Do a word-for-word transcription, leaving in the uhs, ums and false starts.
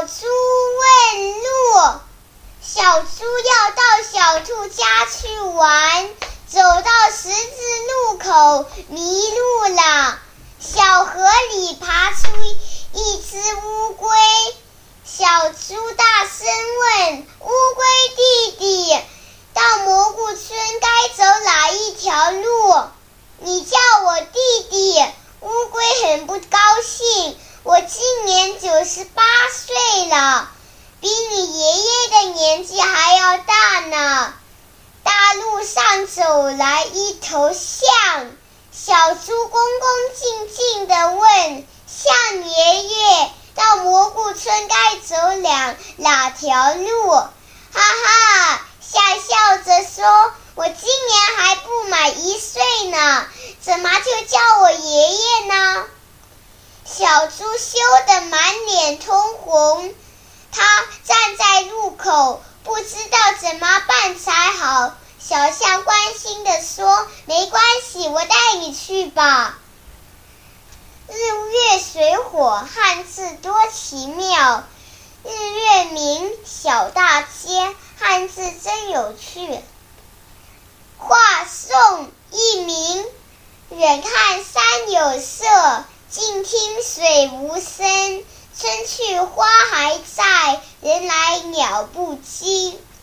猪问路，小猪要到小兔家去玩，走到十字路口迷路了。小河里爬出一只乌龟，小猪大声问乌龟弟弟，到蘑菇村该走哪一条路？你叫我弟弟。乌龟很不高兴，我今年九十八岁了，比你爷爷的年纪还要大呢。大路上走来一头象，小猪恭恭敬敬地问象爷爷，到蘑菇村该走两哪条路？哈哈，象笑着说，我今年还不满一岁呢，怎么就叫我爷爷呢？小猪羞得满脸通红，他站在路口，不知道怎么办才好。小象关心地说，没关系，我带你去吧。日月水火，汉字多奇妙。日月明，小大街，汉字真有趣。话送一名，远看山有色，近听水无声。春去花还在，人来鸟不惊。